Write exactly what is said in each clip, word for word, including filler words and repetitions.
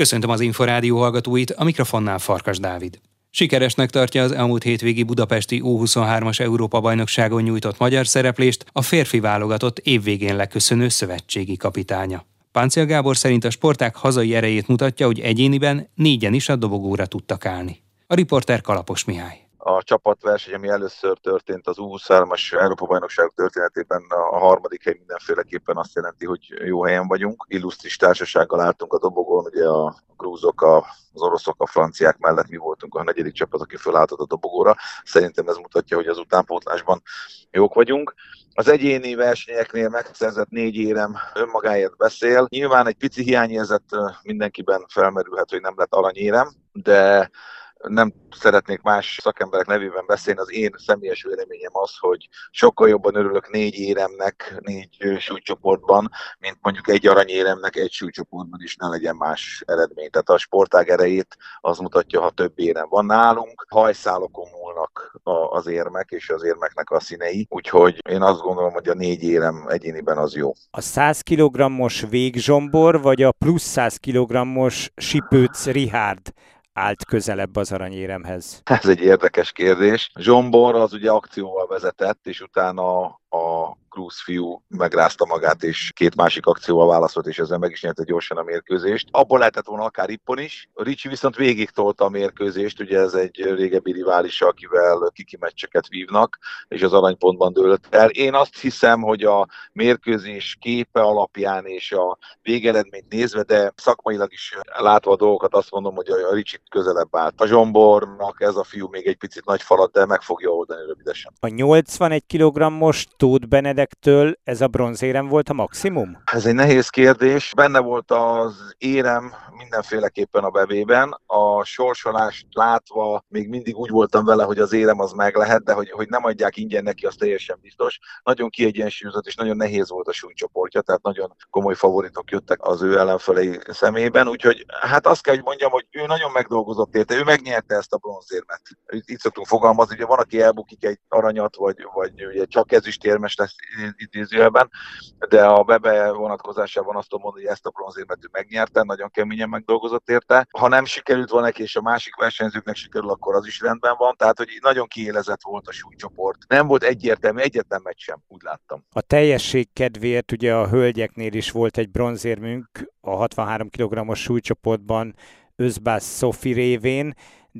Köszöntöm az Inforádió hallgatóit, a mikrofonnál Farkas Dávid. Sikeresnek tartja az elmúlt hétvégi budapesti U huszonhármas Európa-bajnokságon nyújtott magyar szereplést a férfi válogatott évvégén leköszönő szövetségi kapitánya. Páncél Gábor szerint a sportág hazai erejét mutatja, hogy egyéniben négyen is a dobogóra tudtak állni. A riporter Kalapos Mihály. A csapatverseny, ami először történt az U huszonhármas Európa-bajnokság történetében, a harmadik hely mindenféleképpen azt jelenti, hogy jó helyen vagyunk. Illusztris társasággal álltunk a dobogón, ugye a grúzok, az oroszok, a franciák mellett mi voltunk a negyedik csapat, aki fölálltott a dobogóra. Szerintem ez mutatja, hogy az utánpótlásban jók vagyunk. Az egyéni versenyeknél megszerzett négy érem önmagáért beszél. Nyilván egy pici hiányérzet mindenkiben felmerülhet, hogy nem lett aranyérem, de nem szeretnék más szakemberek nevében beszélni, az én személyes véleményem az, hogy sokkal jobban örülök négy éremnek, négy súlycsoportban, mint mondjuk egy aranyéremnek egy súlycsoportban is ne legyen más eredmény. Tehát a sportág erejét az mutatja, ha több érem van nálunk. Hajszálokon múlnak az érmek és az érmeknek a színei, úgyhogy én azt gondolom, hogy a négy érem egyéniben az jó. A száz kilogrammos végzsombor vagy a plusz száz kilogrammos Sipőc Richárd állt közelebb az aranyéremhez? Ez egy érdekes kérdés. Zsombor az ugye akcióval vezetett, és utána a Krúz fiú megrázta magát, és két másik akcióval válaszolt, és ezzel meg is nyerte gyorsan a mérkőzést. Abból lehetett volna akár Ippon is. Ricsi viszont végig tolta a mérkőzést, ugye ez egy régebbi riválisa, akivel kiki meccseket vívnak, és az aranypontban dőlt el. Én azt hiszem, hogy a mérkőzés képe alapján és a végeredményt nézve, de szakmailag is látva a dolgokat, azt mondom, hogy a Ricsit közelebb állt. A Zsombornak ez a fiú még egy picit nagy falat, de meg fogja oldani rövidesen. A nyolcvanegy kilogrammos Tóth Benedektől ez a bronzérem volt a maximum? Ez egy nehéz kérdés. Benne volt az érem mindenféleképpen a bevében. A sorsolást látva még mindig úgy voltam vele, hogy az érem az meg lehet, de hogy, hogy nem adják ingyen neki, az teljesen biztos. Nagyon kiegyensúlyozott és nagyon nehéz volt a súlycsoportja, tehát nagyon komoly favoritok jöttek az ő ellenfelei szemében, úgyhogy hát azt kell, hogy mondjam, hogy ő nagyon megdolgozott érte, ő megnyerte ezt a bronzérmet. Itt szoktunk fogalmazni, hogy van, aki elbukik egy aranyat, vagy, vagy ugye csak ezüstérmes lesz idézőjelben, de a Bebe vonatkozásában azt tudom mondani, hogy ezt a bronzérmet ő megnyerte, nagyon keményen megdolgozott érte. Ha nem sikerült volna neki, és a másik versenyzőknek sikerül, akkor az is rendben van, tehát hogy nagyon kiélezett volt a súlycsoport. Nem volt egyértelmű, egyetlen meccs sem, úgy láttam. A teljesség kedvéért ugye a hölgyeknél is volt egy bronzérmünk a hatvanhárom kilogrammos súlycsoportban Özbász Szofi révén,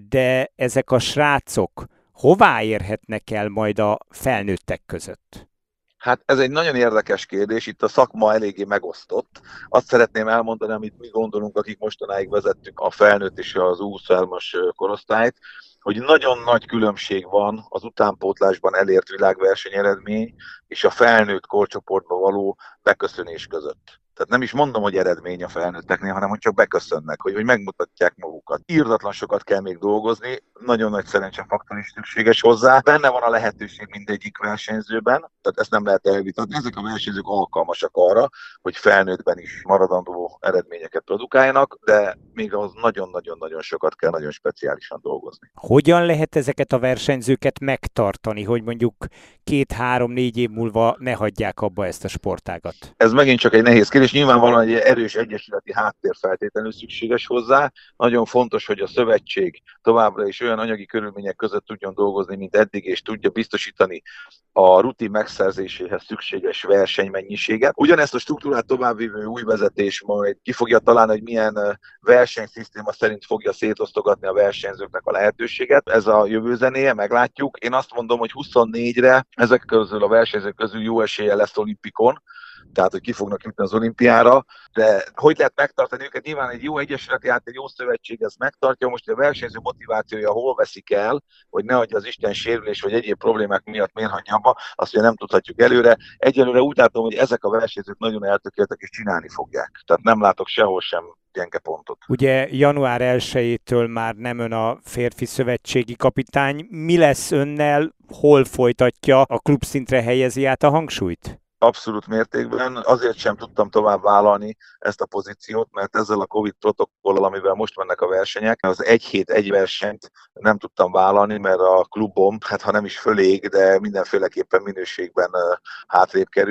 de ezek a srácok hová érhetnek el majd a felnőttek között? Hát ez egy nagyon érdekes kérdés, itt a szakma eléggé megosztott. Azt szeretném elmondani, amit mi gondolunk, akik mostanáig vezettük a felnőtt és az U huszonhármas korosztályt, hogy nagyon nagy különbség van az utánpótlásban elért világverseny eredmény és a felnőtt korcsoportba való beköszönés között. Tehát nem is mondom, hogy eredmény a felnőtteknél, hanem hogy csak beköszönnek, hogy, hogy megmutatják magukat. Irdatlan sokat kell még dolgozni, nagyon nagy szerencsefaktor is szükséges hozzá. Benne van a lehetőség mindegyik versenyzőben, tehát ezt nem lehet elvitatni. Ezek a versenyzők alkalmasak arra, hogy felnőttben is maradandó eredményeket produkáljanak, de még az nagyon-nagyon-nagyon sokat kell nagyon speciálisan dolgozni. Hogyan lehet ezeket a versenyzőket megtartani, hogy mondjuk két-három-négy év múlva ne hagyják abba ezt a sportágat? Ez megint csak egy nehéz kérdés. Nyilvánvalóan egy erős egyesületi háttér feltétlenül szükséges hozzá. Nagyon fontos, hogy a szövetség továbbra is olyan anyagi körülmények között tudjon dolgozni, mint eddig, és tudja biztosítani a rutin megszerzéséhez szükséges versenymennyiséget. Ugyanezt a struktúrát továbbvívő új vezetés majd ki fogja találni, hogy milyen versenyszisztéma szerint fogja szétosztogatni a versenyzőknek a lehetőséget. Ez a jövő zenéje, meglátjuk. Én azt mondom, hogy huszonnégyre ezek közül a versenyzők közül jó esélye lesz olimpikon, tehát hogy ki fognak jutni az olimpiára, de hogy lehet megtartani őket? Nyilván egy jó egyesületi át, egy jó szövetség ezt megtartja, most a versenyző motivációja hol veszik el, hogy ne adja az Isten sérülés vagy egyéb problémák miatt miért hagyja abba, azt ugye nem tudhatjuk előre. Egyelőre úgy látom, hogy ezek a versenyzők nagyon eltökéltek és csinálni fogják. Tehát nem látok sehol sem gyenge pontot. Ugye január elsejétől már nem ön a férfi szövetségi kapitány. Mi lesz önnel, hol folytatja, a klubszintre helyezi át a hangsúlyt? Abszolút mértékben. Azért sem tudtam tovább vállalni ezt a pozíciót, mert ezzel a Covid protokollal, amivel most mennek a versenyek, az egy hét egy versenyt nem tudtam vállalni, mert a klubom, hát ha nem is fölég, de mindenféleképpen minőségben hátrébb kerül.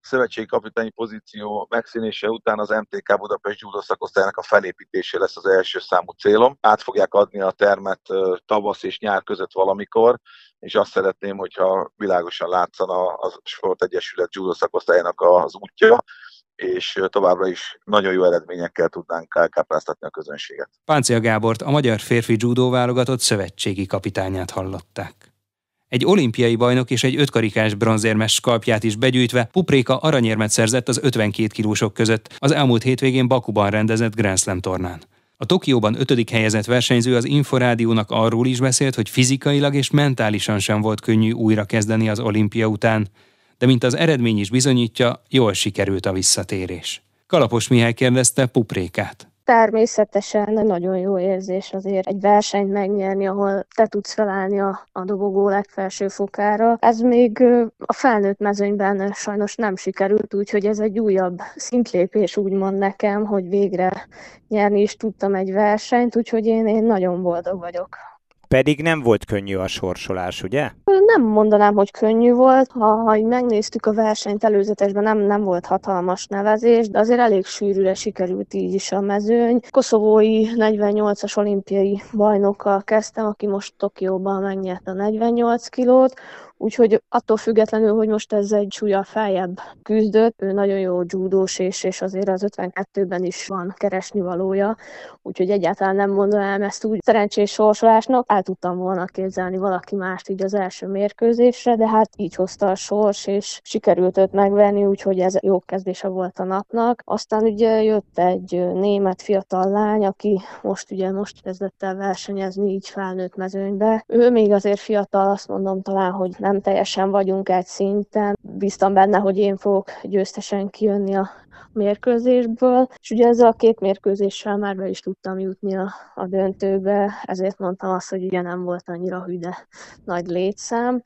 szövetségi kapitányi pozíció megszűnése után az em té ká Budapest judo szakosztályának a felépítése lesz az első számú célom. Át fogják adni a termet tavasz és nyár között valamikor, és azt szeretném, hogyha világosan látszana a Sportegyesület judo szakosztályának az útja, és továbbra is nagyon jó eredményekkel tudnánk elkápráztatni a közönséget. Páncél Gábort, a magyar férfi judó válogatott szövetségi kapitányát hallották. Egy olimpiai bajnok és egy ötkarikás bronzérmes skalpját is begyűjtve Pupréka aranyérmet szerzett az ötvenkét kilósok között az elmúlt hétvégén Bakuban rendezett Grand Slam tornán. A Tokióban ötödik helyezett versenyző az Inforádiónak arról is beszélt, hogy fizikailag és mentálisan sem volt könnyű újra kezdeni az olimpia után, de mint az eredmény is bizonyítja, jól sikerült a visszatérés. Kalapos Mihály kérdezte Puprékát. Természetesen nagyon jó érzés azért egy versenyt megnyerni, ahol te tudsz felállni a, a dobogó legfelső fokára. Ez még a felnőtt mezőnyben sajnos nem sikerült, úgyhogy ez egy újabb szintlépés úgymond nekem, hogy végre nyerni is tudtam egy versenyt, úgyhogy én, én nagyon boldog vagyok. Pedig nem volt könnyű a sorsolás, ugye? Nem mondanám, hogy könnyű volt. Ha, ha megnéztük a versenyt előzetesben, nem, nem volt hatalmas nevezés, de azért elég sűrűre sikerült így is a mezőny. Koszovói negyvennyolcas olimpiai bajnokkal kezdtem, aki most Tokióban megnyerte a negyvennyolc kilót, úgyhogy attól függetlenül, hogy most ez egy súllyal feljebb küzdött, ő nagyon jó judós, és, és azért az ötvenkettőben is van keresnivalója, úgyhogy egyáltalán nem mondanám ezt úgy szerencsés sorsolásnak. El tudtam volna képzelni valaki mást így az első mérkőzésre, de hát így hozta a sors, és sikerült őt megverni, úgyhogy ez jó kezdése volt a napnak. Aztán ugye jött egy német fiatal lány, aki most ugye most kezdett el versenyezni így felnőtt mezőnybe. Ő még azért fiatal, azt mondom talán, hogy nem nem teljesen vagyunk egy szinten. Bíztam benne, hogy én fogok győztesen kijönni a mérkőzésből, és ugye ezzel a két mérkőzéssel már be is tudtam jutni a, a döntőbe, ezért mondtam azt, hogy ugye nem volt annyira hű, de nagy létszám.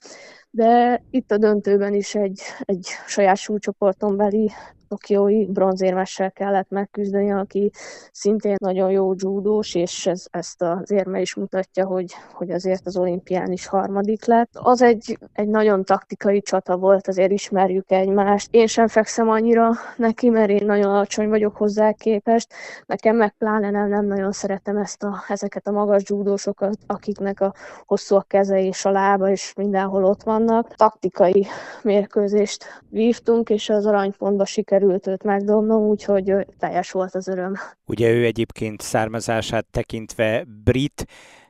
De itt a döntőben is egy, egy saját súlycsoporton beli tokiói bronzérmessel kellett megküzdeni, aki szintén nagyon jó judós, és ez, ezt az érme is mutatja, hogy, hogy azért az olimpián is harmadik lett. Az egy, egy nagyon taktikai csata volt, azért ismerjük egymást. Én sem fekszem annyira neki, mert én nagyon alacsony vagyok hozzá képest. Nekem meg pláne nem, nem nagyon szeretem ezt a, ezeket a magas judósokat, akiknek a hosszú a keze és a lába, és mindenhol ott vannak. Taktikai mérkőzést vívtunk, és az aranypontba sikerült őt megdobnom, úgyhogy teljes volt az öröm. Ugye ő egyébként származását tekintve brit,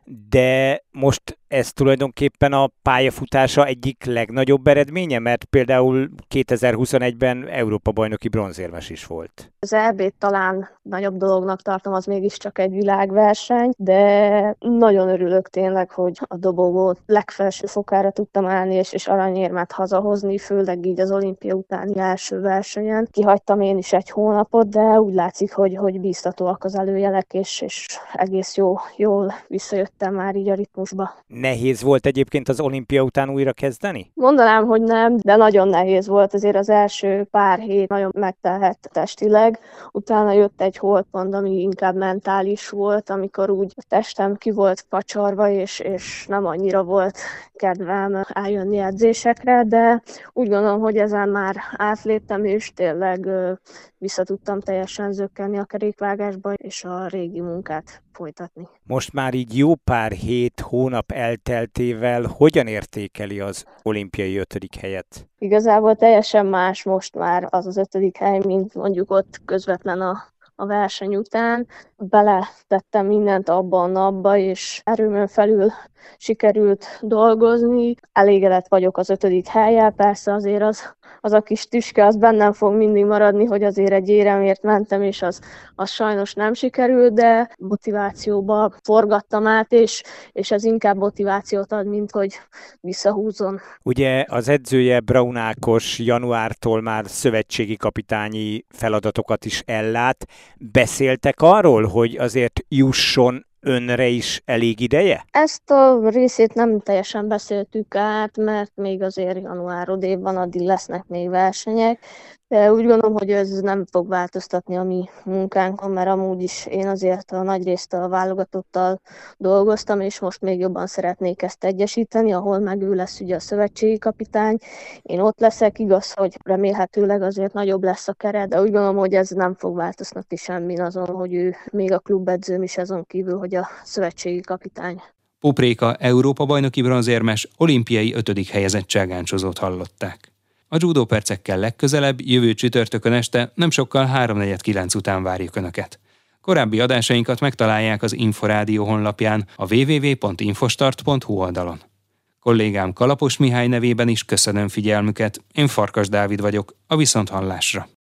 de most ez tulajdonképpen a pályafutása egyik legnagyobb eredménye, mert például kétezer-huszonegyben Európa-bajnoki bronzérmes is volt. Az é bét talán nagyobb dolognak tartom, az mégiscsak egy világverseny, de nagyon örülök tényleg, hogy a dobogó legfelső fokára tudtam állni, és, és aranyérmet hazahozni, főleg így az olimpia utáni első versenyen. Kihagytam én is egy hónapot, de úgy látszik, hogy, hogy bíztatóak az előjelek, és, és egész jó, jól visszajöttem már így a ritmusba. Nehéz volt egyébként az olimpia után újra kezdeni? Mondanám, hogy nem, de nagyon nehéz volt. Azért az első pár hét nagyon megtelhet testileg. Utána jött egy holdpont, ami inkább mentális volt, amikor úgy a testem ki volt facsarva, és, és nem annyira volt kedvem eljönni edzésekre, de úgy gondolom, hogy ezen már átléptem, és tényleg vissza tudtam teljesen zökkenni a kerékvágásba, és a régi munkát folytatni. Most már így jó pár hét hónap elteltével hogyan értékeli az olimpiai ötödik helyet? Igazából teljesen más most már az az ötödik hely, mint mondjuk ott közvetlen a a verseny után. Beletettem mindent abba a napba, és erőmön felül sikerült dolgozni. Elégedett vagyok az ötödik hellyel, persze azért az, az a kis tüske, az bennem fog mindig maradni, hogy azért egy éremért mentem, és az, az sajnos nem sikerült, de motivációba forgattam át, és, és ez inkább motivációt ad, mint hogy visszahúzzon. Ugye az edzője Braun Ákos januártól már szövetségi kapitányi feladatokat is ellát. Beszéltek arról, hogy azért jusson önre is elég ideje? Ezt a részét nem teljesen beszéltük át, mert még azért január odébb van, addig lesznek még versenyek, De úgy gondolom, hogy ez nem fog változtatni a mi munkánkon, mert amúgy is én azért a nagyrészt a válogatottal dolgoztam, és most még jobban szeretnék ezt egyesíteni, ahol meg ő lesz ugye a szövetségi kapitány. Én ott leszek, igaz, hogy remélhetőleg azért nagyobb lesz a keret, de úgy gondolom, hogy ez nem fog változtatni semmin azon, hogy ő még a klubedzőm is azon kívül, hogy a szövetségi kapitány. Popréka Európa-bajnoki bronzérmes, olimpiai ötödik helyezett cságáncsozót hallották. A judó percekkel legközelebb, jövő csütörtökön este, nem sokkal háromnegyed kilenc után várjuk Önöket. Korábbi adásainkat megtalálják az Inforádió honlapján, a double-u double-u double-u pont infostart pont hu oldalon. Kollégám Kalapos Mihály nevében is köszönöm figyelmüket, én Farkas Dávid vagyok, a viszonthallásra.